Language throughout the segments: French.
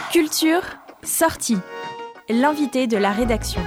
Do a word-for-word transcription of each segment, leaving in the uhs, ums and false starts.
Culture, sortie. L'invité de la rédaction.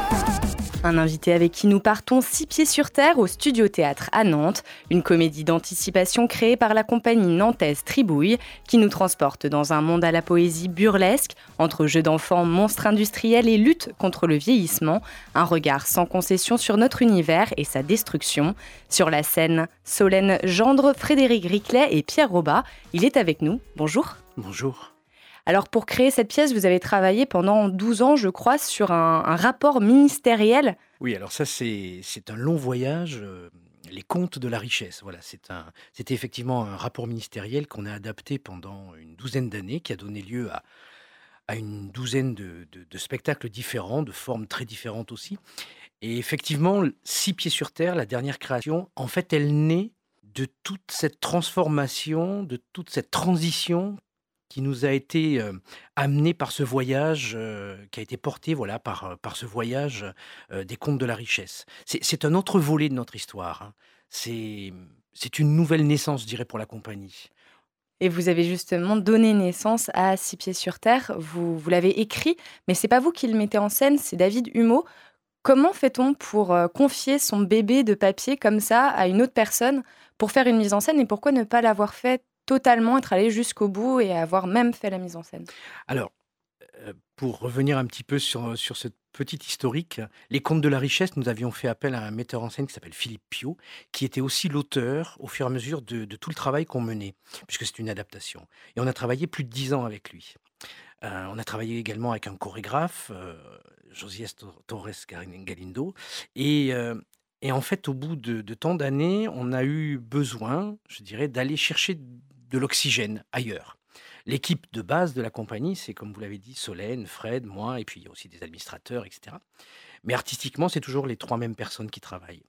Un invité avec qui nous partons six pieds sur terre au Studio Théâtre à Nantes, une comédie d'anticipation créée par la compagnie nantaise Tribouille, qui nous transporte dans un monde à la poésie burlesque, entre jeux d'enfants, monstres industriels et lutte contre le vieillissement, un regard sans concession sur notre univers et sa destruction. Sur la scène, Solène Gendre, Frédéric Riclet et Pierre Robat. Il est avec nous. Bonjour. Bonjour. Alors pour créer cette pièce, vous avez travaillé pendant douze ans, je crois, sur un, un rapport ministériel. Oui, alors ça, c'est, c'est un long voyage, euh, les contes de la richesse. Voilà, c'est un, c'était effectivement un rapport ministériel qu'on a adapté pendant une douzaine d'années, qui a donné lieu à, à une douzaine de, de- de spectacles différents, de formes très différentes aussi. Et effectivement, Six pieds sur terre, la dernière création, en fait, elle naît de toute cette transformation, de toute cette transition qui nous a été euh, amenée par ce voyage, euh, qui a été porté voilà, par, euh, par ce voyage euh, des contes de la richesse. C'est, c'est un autre volet de notre histoire, hein. C'est, c'est une nouvelle naissance, je dirais, pour la compagnie. Et vous avez justement donné naissance à Six pieds sur terre. Vous, vous l'avez écrit, mais c'est pas vous qui le mettez en scène, c'est David Humeau. Comment fait-on pour euh, confier son bébé de papier comme ça à une autre personne pour faire une mise en scène, et pourquoi ne pas l'avoir fait totalement, être allé jusqu'au bout et avoir même fait la mise en scène? Alors, euh, pour revenir un petit peu sur, sur ce petit historique, les contes de la richesse, nous avions fait appel à un metteur en scène qui s'appelle Philippe Piot, qui était aussi l'auteur au fur et à mesure de, de tout le travail qu'on menait, puisque c'est une adaptation. Et on a travaillé plus de dix ans avec lui. Euh, on a travaillé également avec un chorégraphe, euh, Josias Tor- Torres Garin- Galindo. Et, euh, et en fait, au bout de, de tant d'années, on a eu besoin, je dirais, d'aller chercher de l'oxygène ailleurs. L'équipe de base de la compagnie, c'est comme vous l'avez dit, Solène, Fred, moi, et puis il y a aussi des administrateurs, et cetera. Mais artistiquement, c'est toujours les trois mêmes personnes qui travaillent.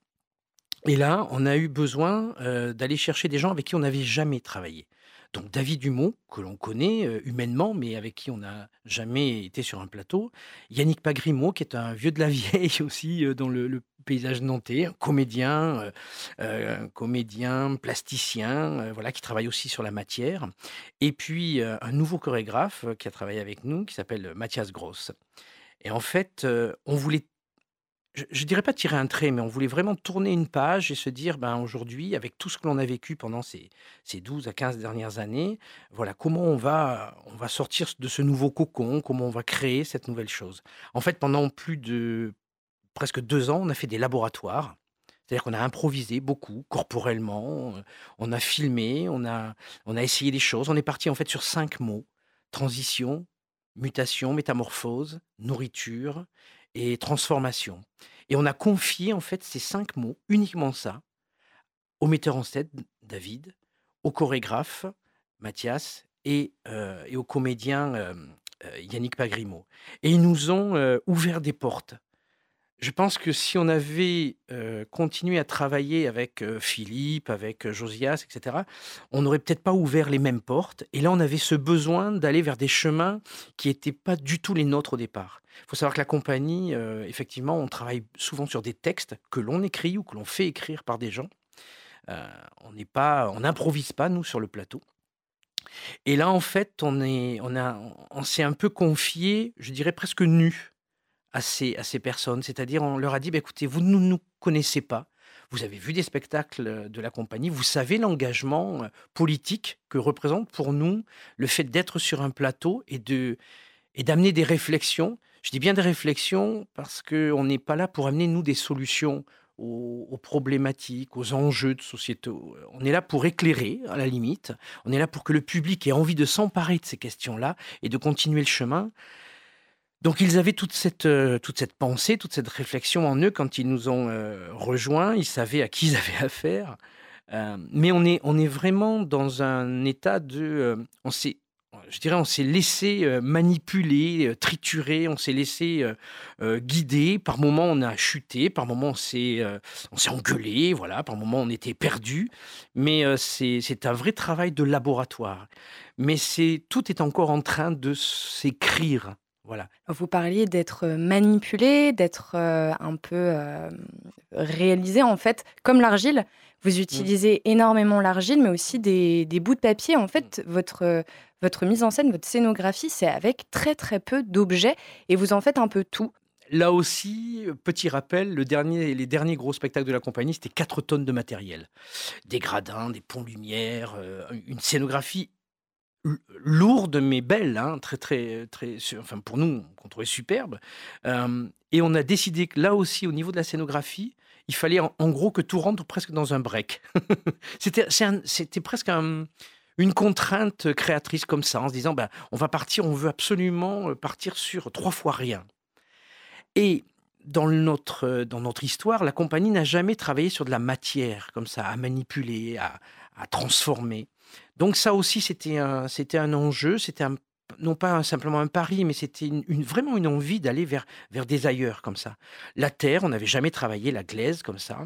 Et là, on a eu besoin, heu, d'aller chercher des gens avec qui on n'avait jamais travaillé. Donc David Humot, que l'on connaît, heu, humainement, mais avec qui on n'a jamais été sur un plateau. Yannick Pagrimaud, qui est un vieux de la vieille aussi, heu, dans le le paysage nantais, un comédien, heu heu, un comédien, plasticien, heu, voilà, qui travaille aussi sur la matière. Et puis, heu, un nouveau chorégraphe, heu, qui a travaillé avec nous, qui s'appelle, heu, Mathias Gross. Et en fait, heu, on voulait je je dirais pas tirer un trait, mais on voulait vraiment tourner une page et se dire: «Ben, aujourd'hui, avec tout ce que l'on a vécu pendant ces ces douze à quinze dernières années, voilà, comment on va on va sortir de ce nouveau cocon? Comment on va créer cette nouvelle chose?» En fait, pendant plus de presque deux ans, on a fait des laboratoires. C'est-à-dire qu'on a improvisé beaucoup, corporellement, heu, on a filmé, on a on a essayé des choses. On est parti, en fait, sur cinq mots: transition, mutation, métamorphose, nourriture et transformation. Et on a confié, en fait, ces cinq mots, uniquement ça, au metteur en scène, David, au chorégraphe, Mathias, et heu et au comédien, hem, heu, Yannick Pagrimaud. Et ils nous ont, heu, ouvert des portes. Je pense que si on avait, heu, continué à travailler avec, heu, Philippe, avec, heu, Josias, et cetera, on n'aurait peut-être pas ouvert les mêmes portes. Et là, on avait ce besoin d'aller vers des chemins qui étaient pas du tout les nôtres au départ. Il faut savoir que la compagnie, heu, effectivement, on travaille souvent sur des textes que l'on écrit ou que l'on fait écrire par des gens. Heu, on n'est pas on n'improvise pas, nous, sur le plateau. Et là, en fait, on est on a on s'est un peu confié, je dirais presque nus à ces à ces personnes. C'est-à-dire, on leur a dit: «Bah, écoutez, vous ne nous connaissez pas, vous avez vu des spectacles, heu, de la compagnie, vous savez l'engagement, heu, politique que représente pour nous le fait d'être sur un plateau et de et d'amener des réflexions». Je dis bien des réflexions parce qu'on n'est pas là pour amener, nous, des solutions aux aux problématiques, aux enjeux de sociétaux. On est là pour éclairer, à la limite. On est là pour que le public ait envie de s'emparer de ces questions-là et de continuer le chemin. Donc ils avaient toute cette, heu, toute cette pensée, toute cette réflexion en eux quand ils nous ont, heu, rejoints. Ils savaient à qui ils avaient affaire. Hem, mais on est on est vraiment dans un état de, heu, on s'est je dirais, on s'est laissé, heu, manipuler, heu, triturer, on s'est laissé, heu heu, guider. Par moments, on a chuté, par moments, on s'est, heu, on s'est engueulé, voilà, par moments, on était perdus. Mais, heu, c'est c'est un vrai travail de laboratoire. Mais c'est tout est encore en train de s'écrire. Voilà. Vous parliez d'être manipulé, d'être, heu, un peu, hem, réalisé en fait comme l'argile. Vous Mmh. utilisez énormément l'argile, mais aussi des des bouts de papier. En Mmh. fait, votre, heu, votre mise en scène, votre scénographie, c'est avec très, très peu d'objets et vous en faites un peu tout. Là aussi, heu, petit rappel, le dernier les derniers gros spectacles de la compagnie, c'était quatre tonnes de matériel. Des gradins, des ponts lumière, heu, une scénographie L lourde mais belle, hein, très, très, très su enfin pour nous, qu'on trouvait superbe. Hem Et on a décidé que là aussi, au niveau de la scénographie, il fallait en en gros que tout rentre presque dans un break. C'était c'est un c'était presque un une contrainte créatrice comme ça, en se disant: «Ben, on va partir, on veut absolument, heu, partir sur trois fois rien». Et dans notre, heu, dans notre histoire, la compagnie n'a jamais travaillé sur de la matière comme ça, à manipuler, à à transformer. Donc ça aussi, c'était un c'était un enjeu, c'était un non pas un simplement un pari, mais c'était une une vraiment une envie d'aller vers vers des ailleurs comme ça. La terre, on n'avait jamais travaillé la glaise comme ça.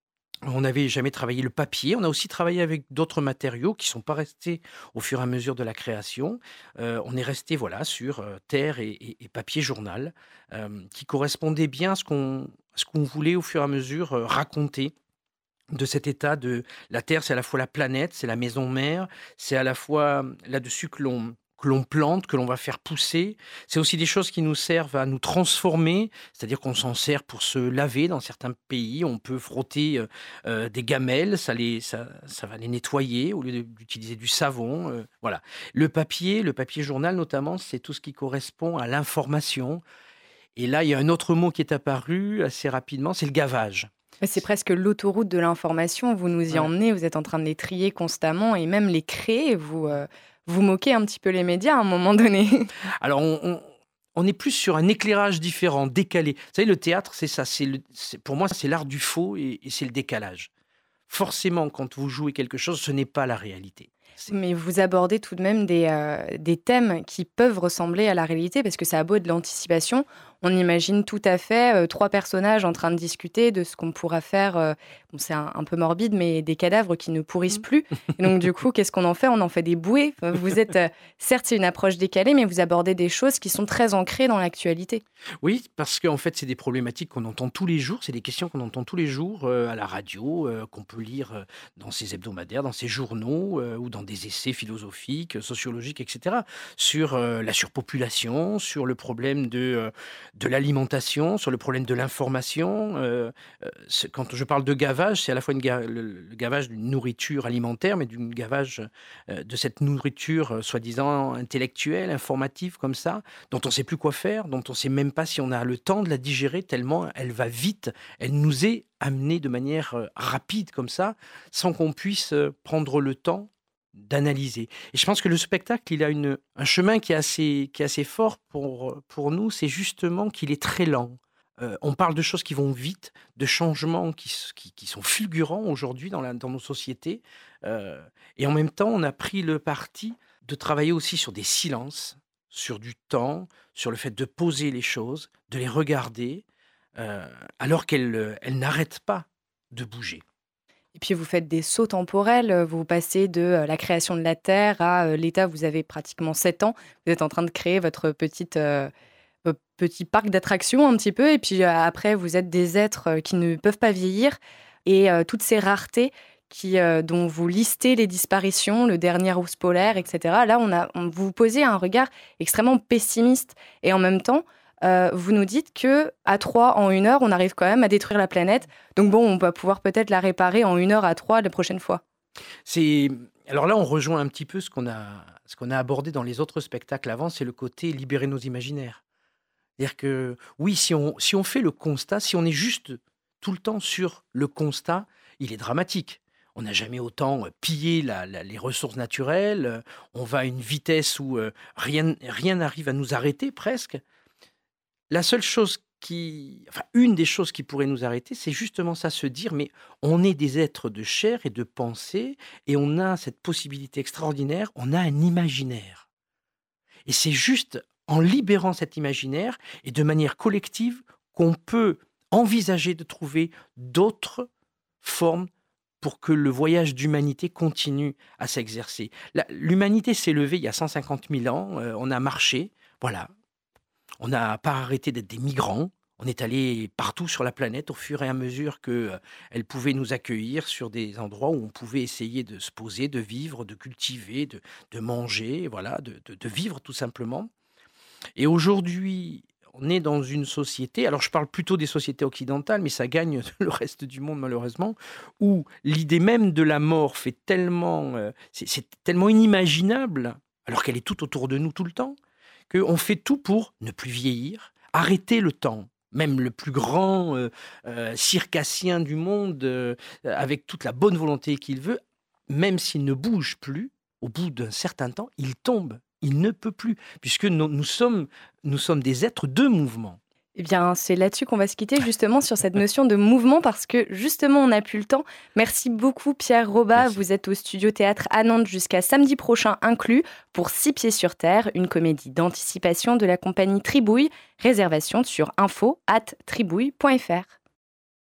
On n'avait jamais travaillé le papier. On a aussi travaillé avec d'autres matériaux qui sont pas restés au fur et à mesure de la création. Heu, on est resté, voilà, sur, heu, terre et et et papier journal, hem, qui correspondait bien à ce qu'on à ce qu'on voulait au fur et à mesure, heu, raconter de cet état de la Terre. C'est à la fois la planète, c'est la maison mère, c'est à la fois, mmh, là-dessus que l'on que l'on plante, que l'on va faire pousser. C'est aussi des choses qui nous servent à nous transformer, c'est-à-dire qu'on s'en sert pour se laver dans certains pays. On peut frotter, heu heu, des gamelles, ça les ça ça va les nettoyer au lieu de d'utiliser du savon, heu, voilà. Le papier le papier journal notamment, c'est tout ce qui correspond à l'information et là, il y a un autre mot qui est apparu assez rapidement, c'est le gavage. C'est presque l'autoroute de l'information, vous nous y Ouais. emmenez, vous êtes en train de les trier constamment et même les créer. Vous, heu, vous moquez un petit peu les médias à un moment donné. Alors on on on est plus sur un éclairage différent, décalé. Vous savez, le théâtre, c'est ça, c'est le c'est pour moi, c'est l'art du faux et et c'est le décalage. Forcément, quand vous jouez quelque chose, ce n'est pas la réalité. C'est Mais vous abordez tout de même des, heu, des thèmes qui peuvent ressembler à la réalité parce que ça a beau être de l'anticipation, on imagine tout à fait, heu, trois personnages en train de discuter de ce qu'on pourra faire, heu, bon c'est un un peu morbide, mais des cadavres qui ne pourrissent mmh. plus et donc du coup, qu'est-ce qu'on en fait? On en fait des bouées. Enfin, vous êtes, heu, certes, c'est une approche décalée, mais vous abordez des choses qui sont très ancrées dans l'actualité. Oui, parce qu'en fait, c'est des problématiques qu'on entend tous les jours, c'est des questions qu'on entend tous les jours, heu, à la radio, heu, qu'on peut lire, heu, dans ces hebdomadaires, dans ces journaux, heu, ou dans des essais philosophiques, heu, sociologiques et cetera. Sur, heu, la surpopulation, sur le problème de, heu, de l'alimentation, sur le problème de l'information, heu heu, c'est quand je parle de gavage, c'est à la fois une ga le le gavage d'une nourriture alimentaire, mais d'une gavage, heu, de cette nourriture, heu, soi-disant intellectuelle, informative comme ça, dont on ne sait plus quoi faire, dont on ne sait même pas si on a le temps de la digérer tellement elle va vite. Elle nous est amenée de manière, heu, rapide comme ça, sans qu'on puisse, heu, prendre le temps d'analyser. Et je pense que le spectacle, il a une un chemin qui est assez qui est assez fort pour, heu, pour nous, c'est justement qu'il est très lent. Heu, on parle de choses qui vont vite, de changements qui s qui qui sont fulgurants aujourd'hui dans la dans nos sociétés, heu et en même temps, on a pris le parti de travailler aussi sur des silences, sur du temps, sur le fait de poser les choses, de les regarder, heu, alors qu'elles, heu, elles n'arrêtent pas de bouger. Et puis vous faites des sauts temporels, heu, vous passez de, heu, la création de la Terre à, heu, l'état vous avez pratiquement sept ans. Vous êtes en train de créer votre petite, heu heu, petit parc d'attractions un petit peu et puis, heu, après vous êtes des êtres, heu, qui ne peuvent pas vieillir et heu, toutes ces raretés qui, heu, dont vous listez les disparitions, le dernier ours polaire et cetera. Là, on a on vous posez un regard extrêmement pessimiste et en même temps, heu, vous nous dites que à trois en une heure, on arrive quand même à détruire la planète. Donc bon, on va pouvoir peut-être la réparer en une heure à trois la prochaine fois. C'est alors là, on rejoint un petit peu ce qu'on a ce qu'on a abordé dans les autres spectacles avant, c'est le côté libérer nos imaginaires. C'est-à-dire que oui, si on si on fait le constat, si on est juste tout le temps sur le constat, il est dramatique. On n'a jamais autant, heu, pillé la la les ressources naturelles, heu, on va à une vitesse où, heu, rien rien n'arrive à nous arrêter presque. La seule chose qui enfin, une des choses qui pourrait nous arrêter, c'est justement ça, se dire: «Mais on est des êtres de chair et de pensée et on a cette possibilité extraordinaire, on a un imaginaire». Et c'est juste en libérant cet imaginaire et de manière collective qu'on peut envisager de trouver d'autres formes pour que le voyage d'humanité continue à s'exercer. La l'humanité s'est levée il y a cent cinquante mille ans, heu, on a marché, voilà. On n'a pas arrêté d'être des migrants. On est allé partout sur la planète au fur et à mesure qu'elle pouvait nous accueillir sur des endroits où on pouvait essayer de se poser, de vivre, de cultiver, de, de manger, voilà, de, de- de vivre tout simplement. Et aujourd'hui, on est dans une société, alors je parle plutôt des sociétés occidentales, mais ça gagne le reste du monde malheureusement, où l'idée même de la mort fait tellement, euh, c'est c'est tellement inimaginable, alors qu'elle est tout autour de nous tout le temps, qu'on fait tout pour ne plus vieillir, arrêter le temps. Même le plus grand euh, euh, circassien du monde, euh, avec toute la bonne volonté qu'il veut, même s'il ne bouge plus, au bout d'un certain temps, il tombe. Il ne peut plus, puisque nous, nous sommes, nous sommes des êtres de mouvement. Eh bien, c'est là-dessus qu'on va se quitter, justement, sur cette notion de mouvement, parce que, justement, on n'a plus le temps. Merci beaucoup, Pierre Robat. Merci. Vous êtes au Studio Théâtre à Nantes jusqu'à samedi prochain inclus pour Six Pieds sur Terre, une comédie d'anticipation de la compagnie Tribouille. Réservation sur info arobase tribouille point fr.